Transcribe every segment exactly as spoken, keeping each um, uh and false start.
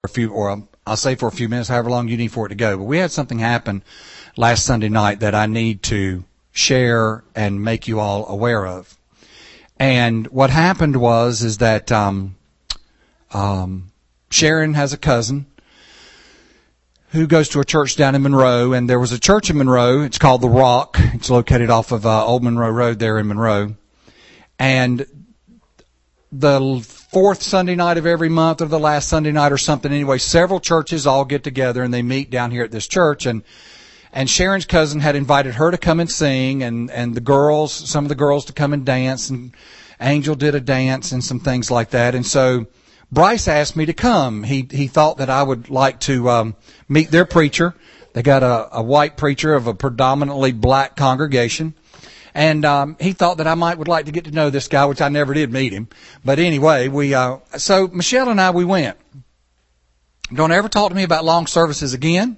a few, or I'll say for a few minutes, however long you need for it to go. But we had something happen last Sunday night that I need to share and make you all aware of. And what happened was is that um, um, Sharon has a cousin who goes to a church down in Monroe, and there was a church in Monroe. It's called The Rock. It's located off of uh, Old Monroe Road there in Monroe. And the fourth Sunday night of every month, or the last Sunday night or something, anyway, several churches all get together and they meet down here at this church. And and Sharon's cousin had invited her to come and sing, and, and the girls, some of the girls to come and dance, and Angel did a dance and some things like that. And so Bryce asked me to come. He he thought that I would like to um, meet their preacher. They got a, a white preacher of a predominantly black congregation. And um, he thought that I might would like to get to know this guy, which I never did meet him. But anyway, we uh, so Michelle and I, we went. Don't ever talk to me about long services again.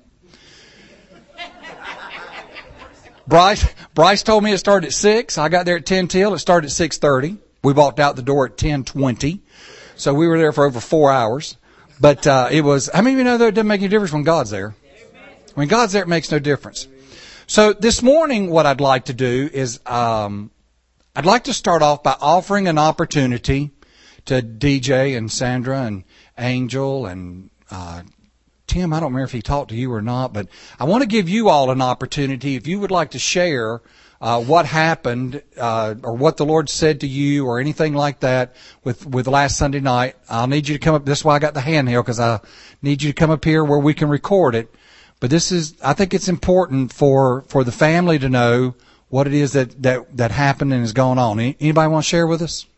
Bryce Bryce told me it started at six. I got there at ten till. It started at six thirty. We walked out the door at ten twenty. So we were there for over four hours. But uh, it was, how many of you know that it doesn't make any difference when God's there? When God's there, it makes no difference. So this morning, what I'd like to do is, um, I'd like to start off by offering an opportunity to D J and Sandra and Angel and uh, Tim. I don't remember if he talked to you or not, but I want to give you all an opportunity, if you would like to share uh, what happened uh, or what the Lord said to you or anything like that with, with last Sunday night. I'll need you to come up. This is why I got the handheld, because I need you to come up here where we can record it. But this is, I think it's important for, for the family to know what it is that, that, that happened and is going on. Anybody want to share with us?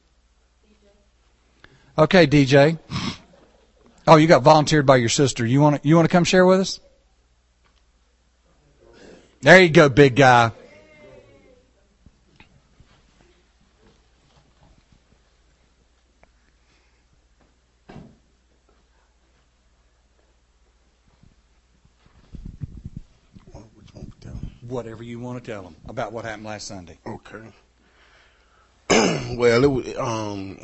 Okay, D J. Oh, you got volunteered by your sister. You want to, you want to come share with us? There you go, big guy. Whatever you want to tell them about what happened last Sunday. Okay. Well, it was, um,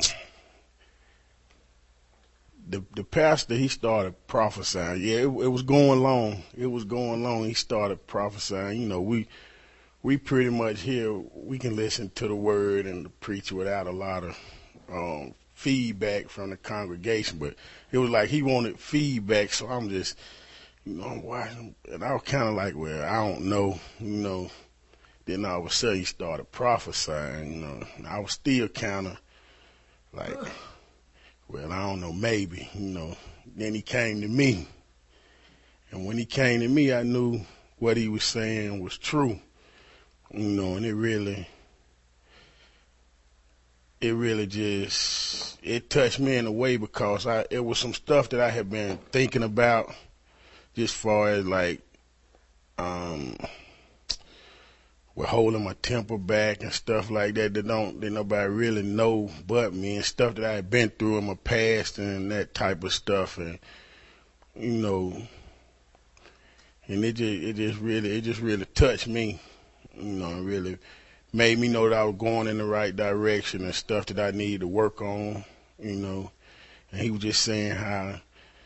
the the pastor, he started prophesying. Yeah, it, it was going long. It was going long. He started prophesying. You know, we we pretty much here, we can listen to the word and the preacher without a lot of um, feedback from the congregation. But it was like he wanted feedback, so I'm just, you know, I'm watching, and I was kind of like, well, I don't know, you know. Then all of a sudden he started prophesying, you know. And I was still kind of like, well, I don't know, maybe, you know. Then he came to me. And when he came to me, I knew what he was saying was true, you know, and it really, it really just, it touched me in a way, because I, it was some stuff that I had been thinking about, just far as like, um, we're holding my temper back and stuff like that that don't, that nobody really know but me, and stuff that I had been through in my past and that type of stuff. And, you know, and it just, it just really, it just really touched me, you know, and really made me know that I was going in the right direction and stuff that I needed to work on, you know. And he was just saying how,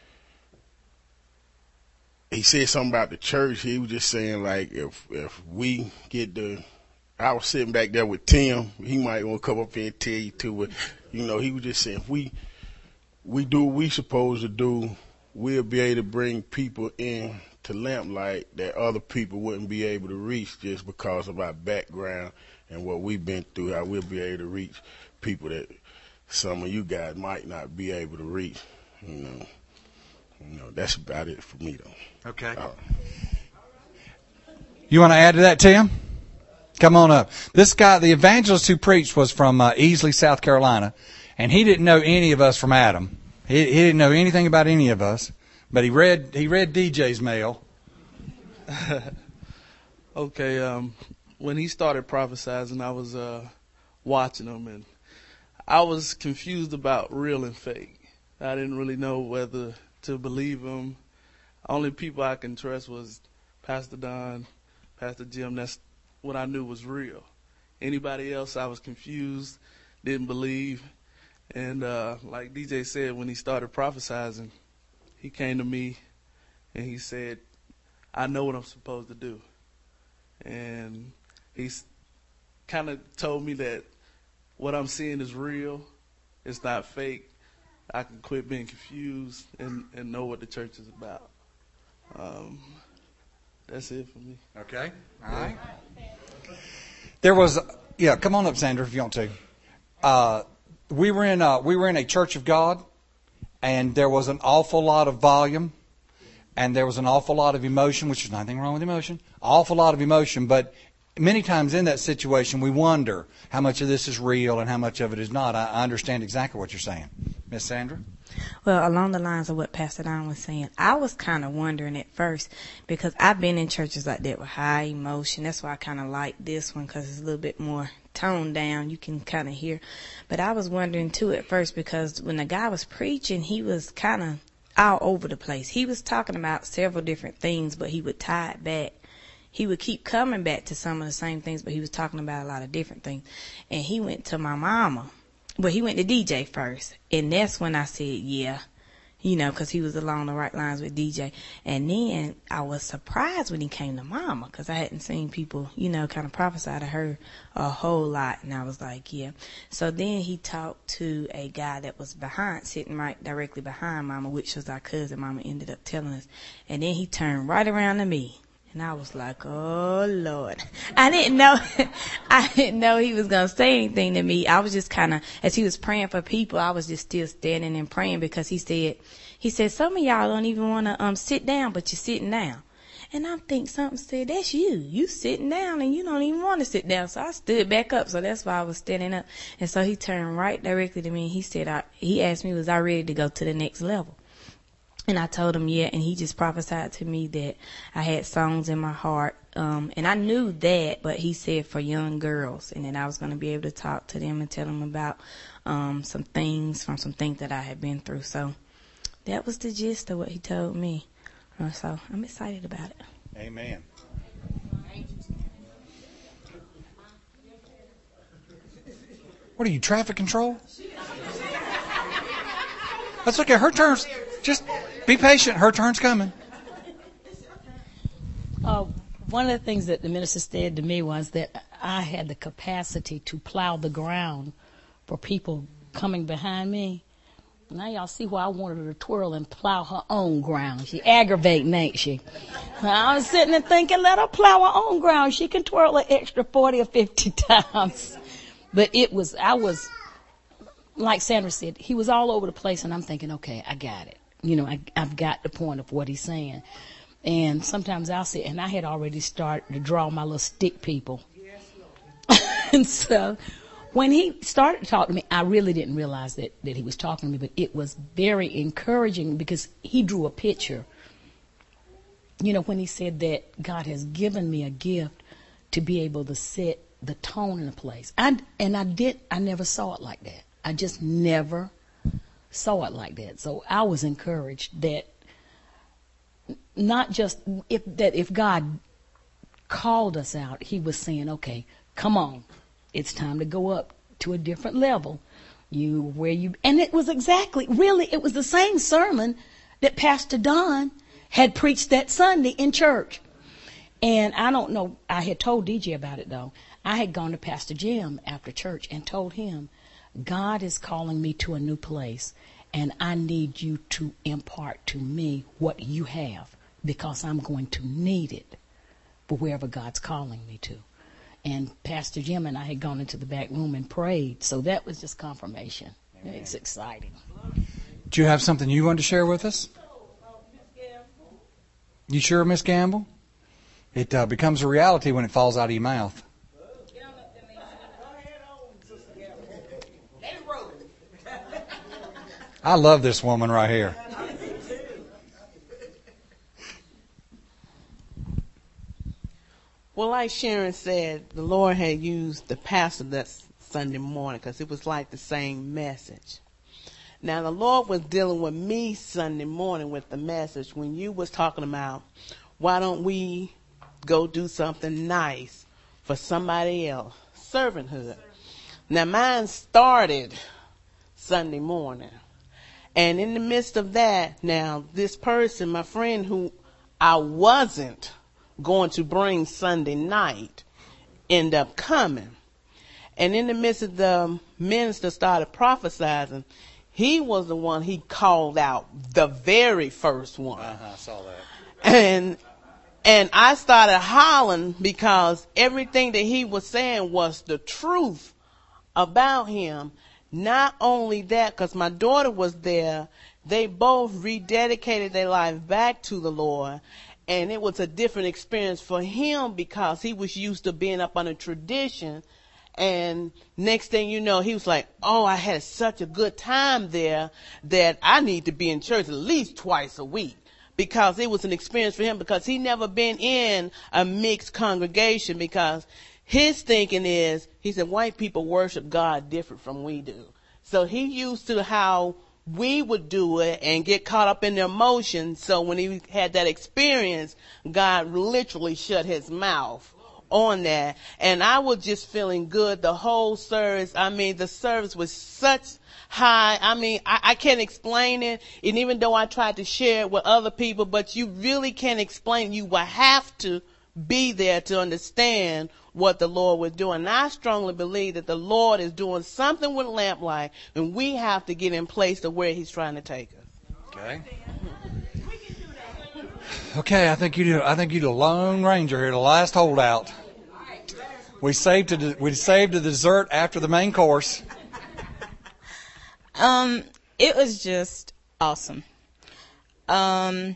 he said something about the church. He was just saying, like, if if we get the, I was sitting back there with Tim. He might want to come up here and tell you too, but, you know, he was just saying, if we we do what we supposed to do, we'll be able to bring people in to Lamplight that other people wouldn't be able to reach just because of our background and what we've been through, how we'll be able to reach people that some of you guys might not be able to reach, you know. You know, that's about it for me, though. Okay. Uh, you want to add to that, Tim? Come on up. This guy, the evangelist who preached, was from uh, Easley, South Carolina, and he didn't know any of us from Adam. He, he didn't know anything about any of us, but he read he read D J's mail. Okay. Um, when he started prophesying, I was uh, watching him, and I was confused about real and fake. I didn't really know whether to believe him. Only people I can trust was Pastor Don, Pastor Jim. That's what I knew was real. Anybody else, I was confused, didn't believe. And uh, like D J said, when he started prophesying, he came to me and he said, I know what I'm supposed to do. And he's kind of told me that what I'm seeing is real. It's not fake. I can quit being confused and, and know what the church is about. Um, that's it for me. Okay. All right. There was, yeah, come on up, Sandra, if you want to. Uh, we were in a, we were in a Church of God, and there was an awful lot of volume, and there was an awful lot of emotion, which is nothing wrong with emotion, awful lot of emotion, but many times in that situation, we wonder how much of this is real and how much of it is not. I, I understand exactly what you're saying. Miss Sandra? Well, along the lines of what Pastor Don was saying, I was kind of wondering at first, because I've been in churches like that with high emotion. That's why I kind of like this one, because it's a little bit more toned down. You can kind of hear. But I was wondering, too, at first, because when the guy was preaching, he was kind of all over the place. He was talking about several different things, but he would tie it back. He would keep coming back to some of the same things, but he was talking about a lot of different things. And he went to my mama. Well, he went to D J first. And that's when I said, yeah, you know, because he was along the right lines with D J. And then I was surprised when he came to mama, because I hadn't seen people, you know, kind of prophesy to her a whole lot. And I was like, yeah. So then he talked to a guy that was behind, sitting right directly behind mama, which was our cousin. Mama ended up telling us. And then he turned right around to me. And I was like, oh, Lord. I didn't know, I didn't know he was going to say anything to me. I was just kind of, as he was praying for people, I was just still standing and praying, because he said, he said, some of y'all don't even want to um sit down, but you're sitting down. And I think something said, that's you. You sitting down and you don't even want to sit down. So I stood back up. So that's why I was standing up. And so he turned right directly to me. And he said, I, he asked me, was I ready to go to the next level? And I told him, yeah, and he just prophesied to me that I had songs in my heart. Um, and I knew that, but he said for young girls, and that I was going to be able to talk to them and tell them about um, some things from some things that I had been through. So that was the gist of what he told me. Uh, so I'm excited about it. Amen. What are you, traffic control? That's okay. Her turn's just... Be patient. Her turn's coming. Uh, one of the things that the minister said to me was that I had the capacity to plow the ground for people coming behind me. Now y'all see why I wanted her to twirl and plow her own ground. She aggravating, ain't she? I was sitting there thinking, let her plow her own ground. She can twirl an extra forty or fifty times. But it was, I was, like Sandra said, he was all over the place, and I'm thinking, okay, I got it. You know, I, I've got the point of what he's saying. And sometimes I'll say, and I had already started to draw my little stick people. And so when he started to talk to me, I really didn't realize that, that he was talking to me, but it was very encouraging, because he drew a picture. You know, when he said that God has given me a gift to be able to set the tone in a place. I, and I did, I never saw it like that. I just never saw it like that. So I was encouraged that not just if that if God called us out, he was saying, okay, come on, it's time to go up to a different level. You where you and it was exactly really it was the same sermon that Pastor Don had preached that Sunday in church. And I don't know, I had told D J about it though. I had gone to Pastor Jim after church and told him, God is calling me to a new place, and I need you to impart to me what you have, because I'm going to need it for wherever God's calling me to. And Pastor Jim and I had gone into the back room and prayed, so that was just confirmation. Amen. It's exciting. Do you have something you want to share with us? You sure, Miss Gamble? It uh, becomes a reality when it falls out of your mouth. I love this woman right here. Well, like Sharon said, the Lord had used the pastor that Sunday morning, because it was like the same message. Now, the Lord was dealing with me Sunday morning with the message when you was talking about, why don't we go do something nice for somebody else? Servanthood. Now, mine started Sunday morning. And in the midst of that, now, this person, my friend who I wasn't going to bring Sunday night, ended up coming. And in the midst of the minister started prophesying, he was the one he called out, the very first one. Uh-huh, I saw that. And and I started hollering because everything that he was saying was the truth about him. Not only that, because my daughter was there, they both rededicated their life back to the Lord. And it was a different experience for him because he was used to being up on a tradition. And next thing you know, he was like, oh, I had such a good time there that I need to be in church at least twice a week. Because it was an experience for him, because he never been in a mixed congregation, because his thinking is, he said, white people worship God different from we do. So he used to how we would do it and get caught up in the emotions. So when he had that experience, God literally shut his mouth on that. And I was just feeling good the whole service. I mean, the service was such high. I mean, I, I can't explain it. And even though I tried to share it with other people, but you really can't explain. You will have to be there to understand what the Lord was doing. And I strongly believe that the Lord is doing something with Lamplight, and we have to get in place to where he's trying to take us. Okay. Okay, I think you do. I think you the Lone Ranger here, the last holdout. We saved to we saved the dessert after the main course. Um, it was just awesome. Um,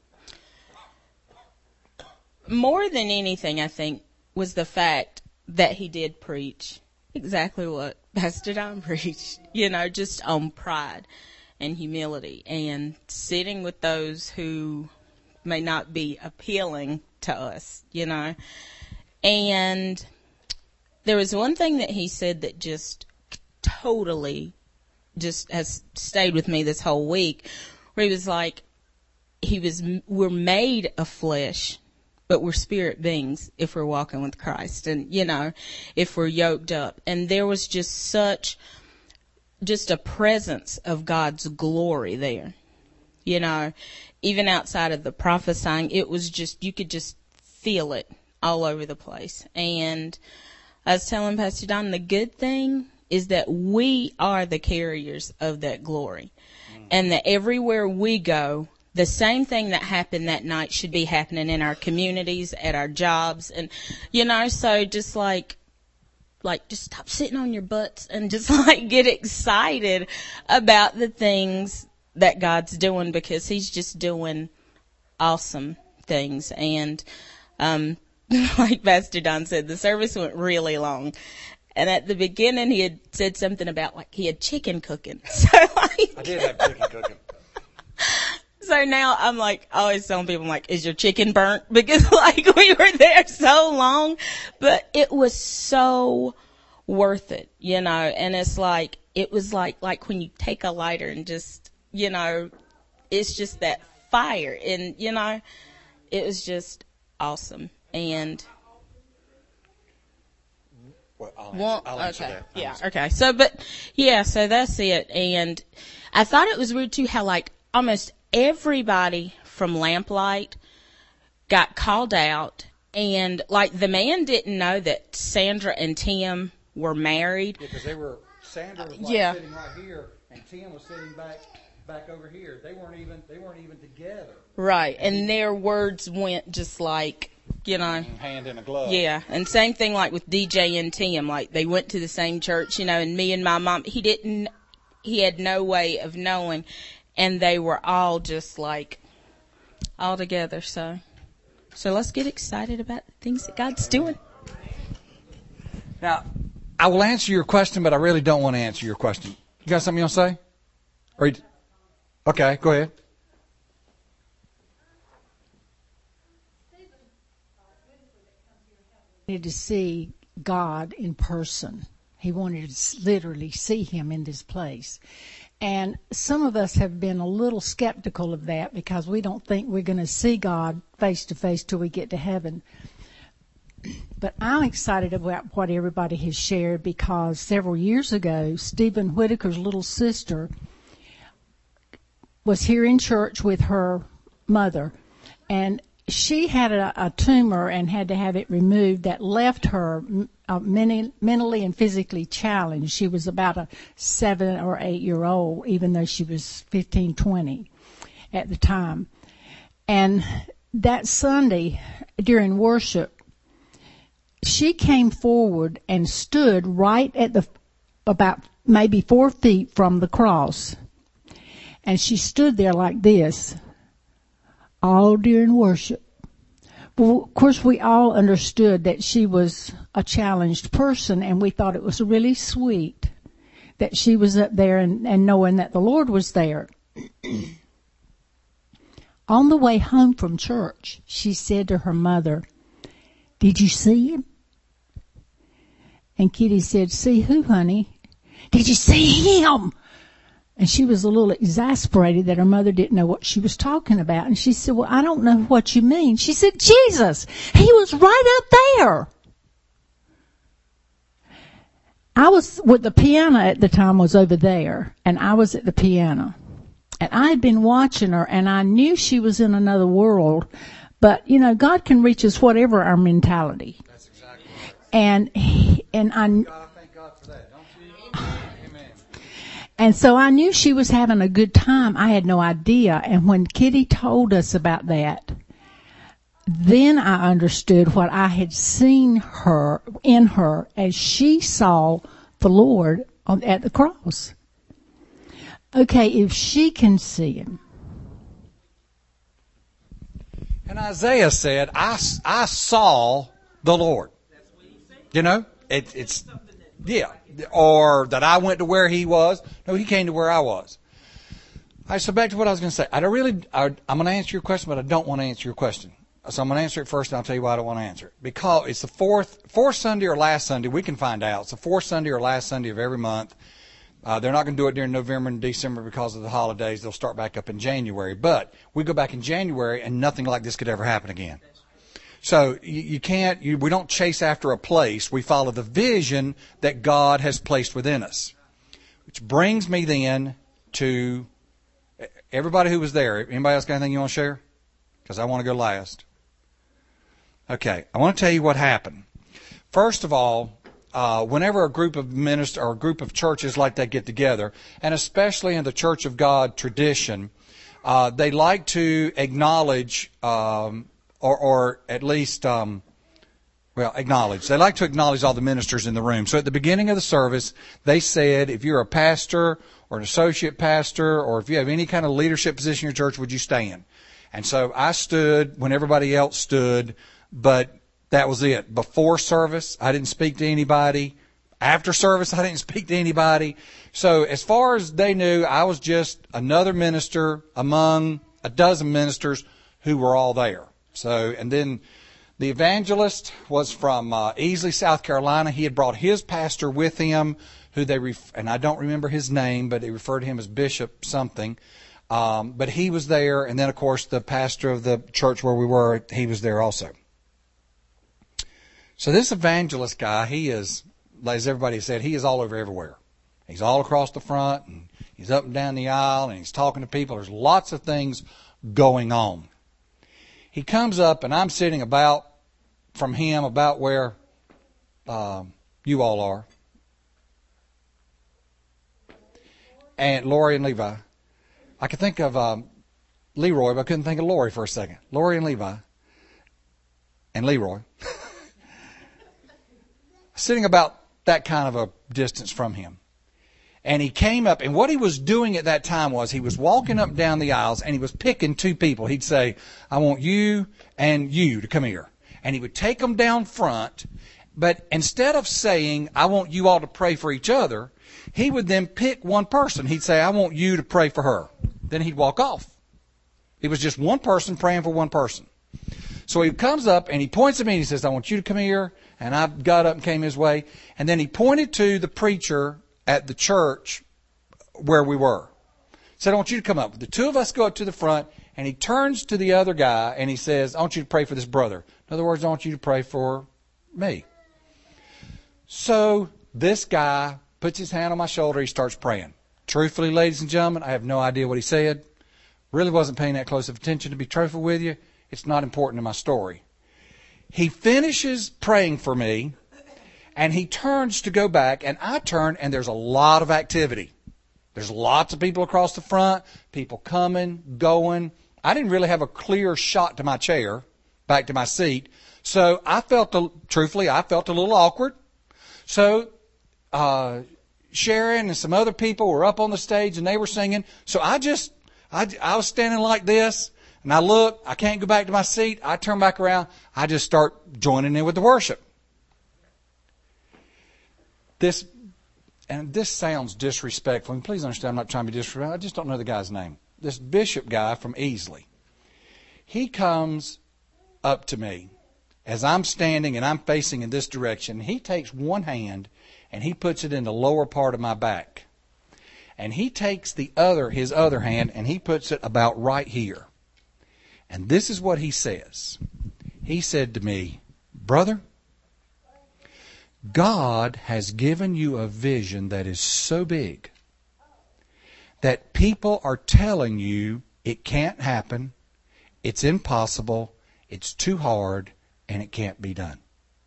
more than anything, I think, was the fact that he did preach exactly what Pastor Don preached, you know, just on pride and humility and sitting with those who may not be appealing to us, you know. And there was one thing that he said that just totally just has stayed with me this whole week, where he was like, he was, we're made of flesh, but we're spirit beings if we're walking with Christ, and, you know, if we're yoked up. And there was just such, just a presence of God's glory there, you know, even outside of the prophesying. It was just, you could just feel it all over the place. And I was telling Pastor Don, the good thing is that we are the carriers of that glory, mm. and that everywhere we go, the same thing that happened that night should be happening in our communities, at our jobs, and, you know, so just like, like, just stop sitting on your butts and just like get excited about the things that God's doing, because he's just doing awesome things. And, um, like Pastor Don said, the service went really long. And at the beginning, he had said something about, like, he had chicken cooking. So, like, I did have chicken cooking. So now I'm like, always telling people, I'm like, is your chicken burnt? Because, like, we were there so long. But it was so worth it, you know. And it's like, it was like, like when you take a lighter and just, you know, it's just that fire. And, you know, it was just awesome. And Well, I'll Well, answer, I'll answer okay. that. I'll Yeah, answer. okay. So, but, yeah, so that's it. And I thought it was weird, too, how, like, almost everybody from Lamplight got called out. And, like, the man didn't know that Sandra and Tim were married. Yeah, because they were, Sandra was like Yeah. sitting right here, and Tim was sitting back back over here. They weren't even they weren't even together. Right. And their words went just like, you know. Hand in a glove. Yeah, and same thing like with D J and Tim, like they went to the same church, you know, and me and my mom, he didn't, he had no way of knowing, and they were all just like, all together, so, so let's get excited about the things that God's doing. Now, I will answer your question, but I really don't want to answer your question. You got something you want to say? Or you, okay, go ahead. Wanted to see God in person. He wanted to literally see him in this place. And some of us have been a little skeptical of that because we don't think we're going to see God face to face till we get to heaven. But I'm excited about what everybody has shared, because several years ago, Stephen Whitaker's little sister was here in church with her mother, and she had a, a tumor and had to have it removed that left her uh, many, mentally and physically challenged. She was about a seven or eight year old, even though she was fifteen, twenty at the time. And that Sunday during worship, she came forward and stood right at the, about maybe four feet from the cross. And she stood there like this all during worship. Well, of course, we all understood that she was a challenged person, and we thought it was really sweet that she was up there and, and knowing that the Lord was there. On the way home from church, she said to her mother, "Did you see him?" And Kitty said, "See who, honey?" "Did you see him?" And she was a little exasperated that her mother didn't know what she was talking about. And she said, "Well, I don't know what you mean." She said, "Jesus, he was right up there." I was with the piano at the time was over there, and I was at the piano. And I had been watching her, and I knew she was in another world. But, you know, God can reach us whatever our mentality. That's exactly right. And, he, and I... God, thank God for that, don't you? Amen. And so I knew she was having a good time. I had no idea. And when Kitty told us about that, then I understood what I had seen her in her as she saw the Lord on, at the cross. Okay, if she can see him. And Isaiah said, I, I saw the Lord. You know, it, it's, yeah. Or that I went to where he was. No, he came to where I was. All right, so back to what I was going to say. I don't really, I, I'm going to answer your question, but I don't want to answer your question. So I'm going to answer it first, and I'll tell you why I don't want to answer it. Because it's the fourth, fourth Sunday or last Sunday, we can find out. It's the fourth Sunday or last Sunday of every month. Uh, they're not going to do it during November and December because of the holidays. They'll start back up in January. But we go back in January, and nothing like this could ever happen again. So you, you can't, you, we don't chase after a place. We follow the vision that God has placed within us. Which brings me then to everybody who was there. Anybody else got anything you want to share? Because I want to go last. Okay, I want to tell you what happened. First of all, uh, whenever a group of ministers or a group of churches like that get together, and especially in the Church of God tradition, uh, they like to acknowledge, um, or, or at least, um, well, acknowledge. They like to acknowledge all the ministers in the room. So at the beginning of the service, they said, if you're a pastor or an associate pastor, or if you have any kind of leadership position in your church, would you stand? And so I stood when everybody else stood, but that was it. Before service, I didn't speak to anybody. After service, I didn't speak to anybody. So as far as they knew, I was just another minister among a dozen ministers who were all there. So, and then the evangelist was from uh, Easley, South Carolina. He had brought his pastor with him, who they, ref- and I don't remember his name, but they referred to him as Bishop something. Um, but he was there, and then, of course, the pastor of the church where we were, he was there also. So this evangelist guy, he is, as everybody said, he is all over everywhere. He's all across the front, and he's up and down the aisle, and he's talking to people. There's lots of things going on. He comes up, and I'm sitting about, from him, about where um, you all are. And Lori and Levi. I could think of um, Leroy, but I couldn't think of Lori for a second. Lori and Levi. And Leroy. Sitting about that kind of a distance from him. And he came up, and what he was doing at that time was he was walking up and down the aisles, and he was picking two people. He'd say, I want you and you to come here. And he would take them down front, but instead of saying, I want you all to pray for each other, he would then pick one person. He'd say, I want you to pray for her. Then he'd walk off. It was just one person praying for one person. So he comes up and he points at me and he says, I want you to come here. And I got up and came his way. And then he pointed to the preacher at the church where we were. Said, I want you to come up. The two of us go up to the front, and he turns to the other guy and he says, I want you to pray for this brother. In other words, I want you to pray for me. So this guy puts his hand on my shoulder. He starts praying. Truthfully, ladies and gentlemen, I have no idea what he said. Really wasn't paying that close of attention, to be truthful with you. It's not important to my story. He finishes praying for me, and he turns to go back, and I turn, and there's a lot of activity. There's lots of people across the front, people coming, going. I didn't really have a clear shot to my chair, back to my seat. So I felt, a, truthfully, I felt a little awkward. So uh, Sharon and some other people were up on the stage, and they were singing. So I just, I, I was standing like this, and I look, I can't go back to my seat. I turn back around. I just start joining in with the worship. This, and this sounds disrespectful, and please understand I'm not trying to be disrespectful. I just don't know the guy's name. This bishop guy from Easley. He comes up to me as I'm standing and I'm facing in this direction. He takes one hand and he puts it in the lower part of my back. And he takes the other, his other hand, and he puts it about right here. And this is what he says. He said to me, "Brother, God has given you a vision that is so big that people are telling you it can't happen, it's impossible, it's too hard, and it can't be done."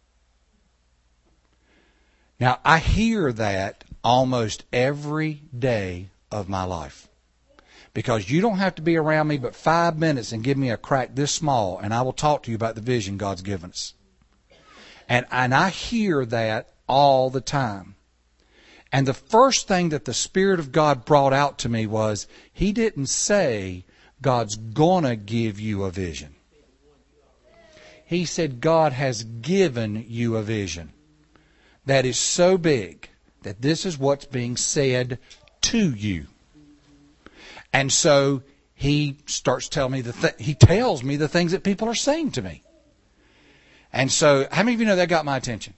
Now, I hear that almost every day of my life. Because you don't have to be around me but five minutes and give me a crack this small, and I will talk to you about the vision God's given us. And, and I hear that all the time. And the first thing that the Spirit of God brought out to me was, He didn't say God's gonna give you a vision. He said God has given you a vision that is so big that this is what's being said to you. And so he starts telling me the th- he tells me the things that people are saying to me. And so, how many of you know that got my attention?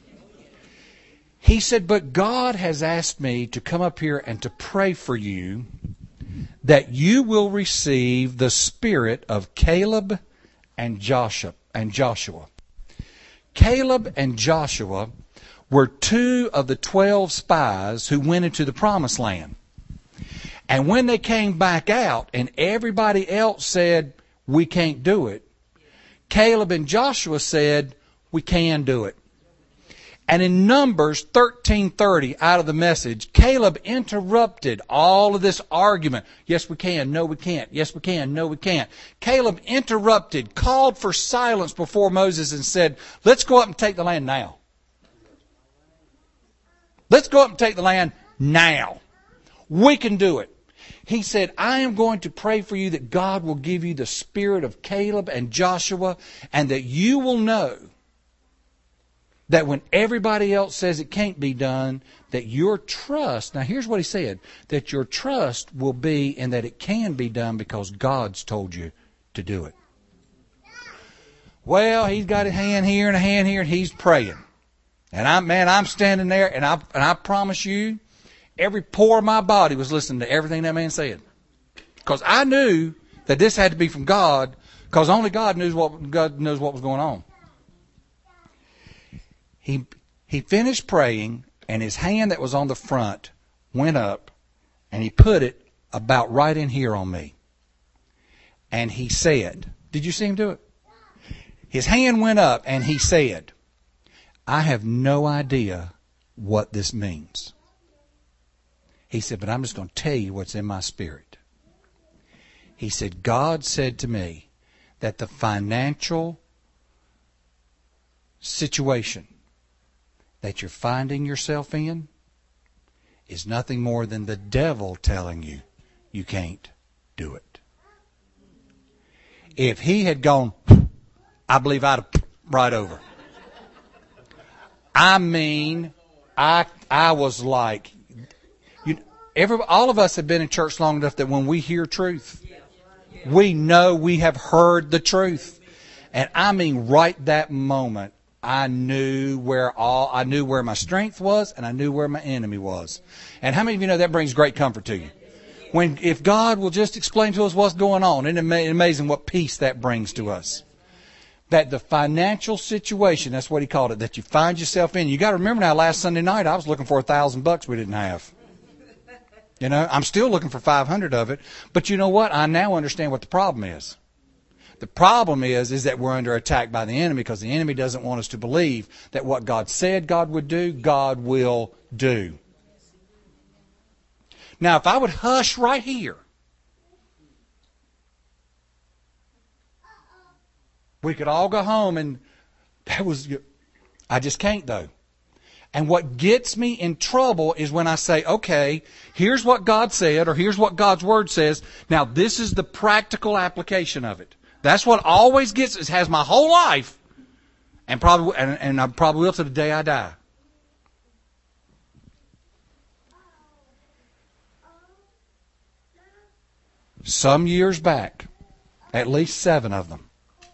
He said, "But God has asked me to come up here and to pray for you that you will receive the spirit of Caleb and Joshua." And Joshua. Caleb and Joshua were two of the twelve spies who went into the promised land. And when they came back out and everybody else said, "We can't do it," Caleb and Joshua said, "We can do it." And in Numbers thirteen thirty, out of the Message, Caleb interrupted all of this argument. Yes, we can. No, we can't. Yes, we can. No, we can't. Caleb interrupted, called for silence before Moses and said, "Let's go up and take the land now. Let's go up and take the land now. We can do it." He said, "I am going to pray for you that God will give you the spirit of Caleb and Joshua, and that you will know that when everybody else says it can't be done, that your trust," now here's what he said, "that your trust will be in that it can be done because God's told you to do it." Well, he's got a hand here and a hand here, and he's praying. And I'm, man, I'm standing there, and I, and I promise you, every pore of my body was listening to everything that man said. Because I knew that this had to be from God, because only God knows what, God knows what was going on. He, he finished praying, and his hand that was on the front went up, and he put it about right in here on me. And he said, did you see him do it? His hand went up, and he said, "I have no idea what this means." He said, "But I'm just going to tell you what's in my spirit." He said, "God said to me that the financial situation that you're finding yourself in is nothing more than the devil telling you you can't do it." If he had gone, I believe I'd have right over. I mean, I I was like, you, every, all of us have been in church long enough that when we hear truth, we know we have heard the truth. And I mean, right that moment, I knew where all I knew where my strength was, and I knew where my enemy was. And how many of you know that brings great comfort to you? When if God will just explain to us what's going on, isn't it amazing what peace that brings to us? That the financial situation, that's what he called it, that you find yourself in. You got to remember now, last Sunday night I was looking for a thousand bucks we didn't have. You know, I'm still looking for five hundred of it. But you know what? I now understand what the problem is. The problem is, is that we're under attack by the enemy because the enemy doesn't want us to believe that what God said God would do, God will do. Now, if I would hush right here, we could all go home and that was, I just can't though. And what gets me in trouble is when I say, okay, here's what God said or here's what God's Word says. Now, this is the practical application of it. That's what always gets, it has my whole life and probably, and, and I probably will to the day I die. Some years back, at least seven of them,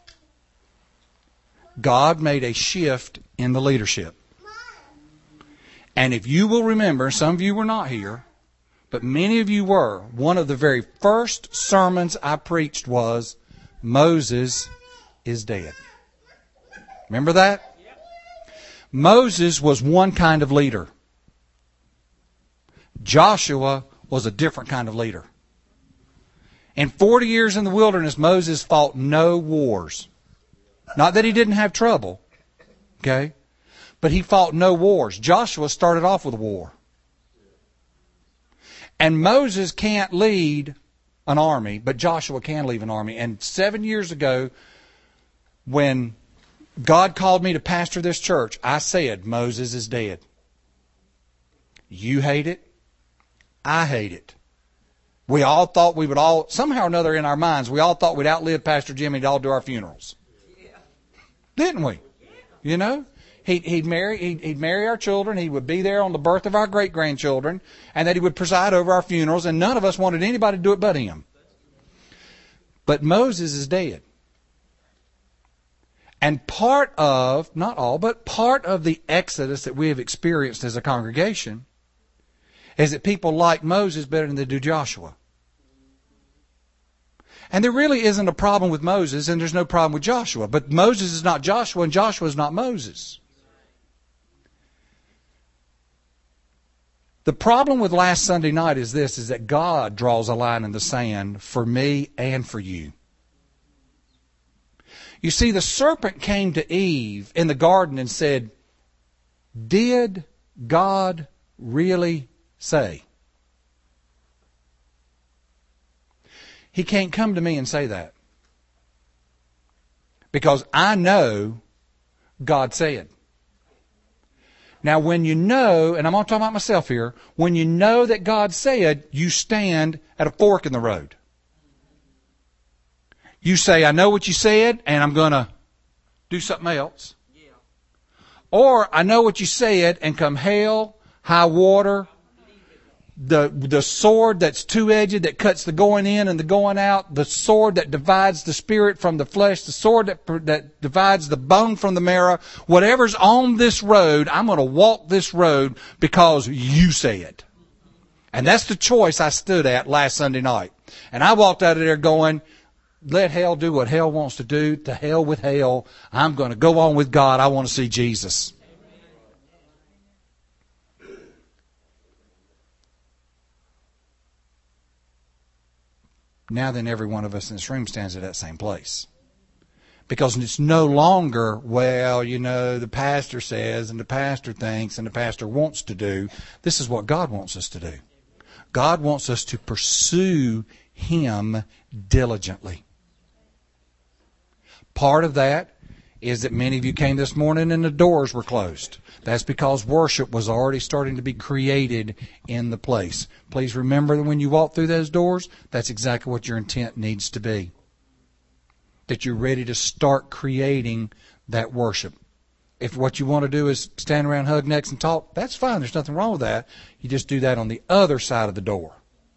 God made a shift in the leadership. And if you will remember, some of you were not here, but many of you were, one of the very first sermons I preached was, Moses is dead. Remember that? Moses was one kind of leader. Joshua was a different kind of leader. In forty years in the wilderness, Moses fought no wars. Not that he didn't have trouble, okay? But he fought no wars. Joshua started off with a war. And Moses can't lead an army, but Joshua can lead an army. And seven years ago, when God called me to pastor this church, I said, Moses is dead. You hate it. I hate it. We all thought we would all, somehow or another in our minds, we all thought we'd outlive Pastor Jimmy to all do our funerals. Didn't we? You know? He'd, he'd, marry, he'd, he'd marry our children. He would be there on the birth of our great-grandchildren. And that he would preside over our funerals. And none of us wanted anybody to do it but him. But Moses is dead. And part of, not all, but part of the exodus that we have experienced as a congregation is that people like Moses better than they do Joshua. And there really isn't a problem with Moses, and there's no problem with Joshua. But Moses is not Joshua, and Joshua is not Moses. The problem with last Sunday night is this, is that God draws a line in the sand for me and for you. You see, the serpent came to Eve in the garden and said, did God really say? He can't come to me and say that. Because I know God said. Now when you know, and I'm going to talk about myself here, when you know that God said, you stand at a fork in the road. You say, I know what you said, and I'm going to do something else. Yeah. Or I know what you said, and come hell, high water, The the sword that's two-edged, that cuts the going in and the going out, the sword that divides the spirit from the flesh, the sword that that divides the bone from the marrow, whatever's on this road, I'm going to walk this road because you say it. And that's the choice I stood at last Sunday night. And I walked out of there going, let hell do what hell wants to do. To hell with hell. I'm going to go on with God. I want to see Jesus. Now then, every one of us in this room stands at that same place. Because it's no longer, well, you know, the pastor says and the pastor thinks and the pastor wants to do. This is what God wants us to do. God wants us to pursue Him diligently. Part of that is that many of you came this morning and the doors were closed. That's because worship was already starting to be created in the place. Please remember that when you walk through those doors, that's exactly what your intent needs to be. That you're ready to start creating that worship. If what you want to do is stand around, hug necks, and talk, that's fine. There's nothing wrong with that. You just do that on the other side of the door.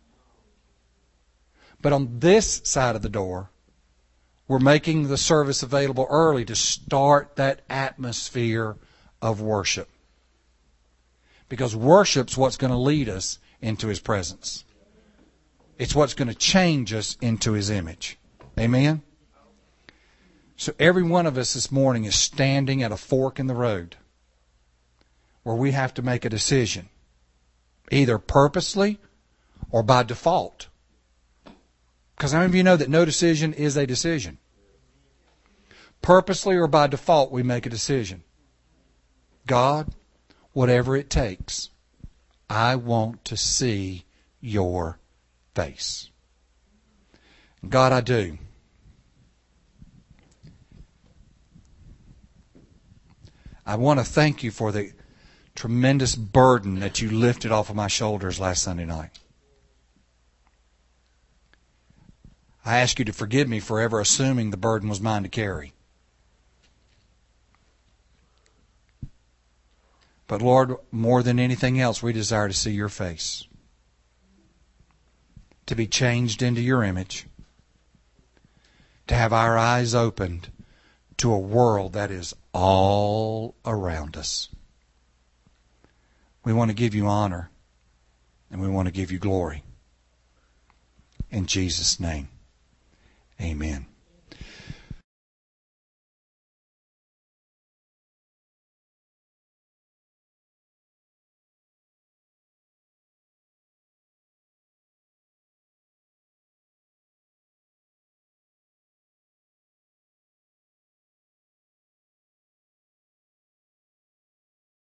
But on this side of the door, we're making the service available early to start that atmosphere of worship. Because worship's what's going to lead us into His presence. It's what's going to change us into His image. Amen? So every one of us this morning is standing at a fork in the road where we have to make a decision. Either purposely or by default? Because how many of you know that no decision is a decision? Purposely or by default, we make a decision. God, whatever it takes, I want to see your face. God, I do. I want to thank you for the tremendous burden that you lifted off of my shoulders last Sunday night. I ask you to forgive me for ever assuming the burden was mine to carry. But Lord, more than anything else, we desire to see your face, to be changed into your image, to have our eyes opened to a world that is all around us. We want to give you honor, and we want to give you glory. In Jesus' name, amen.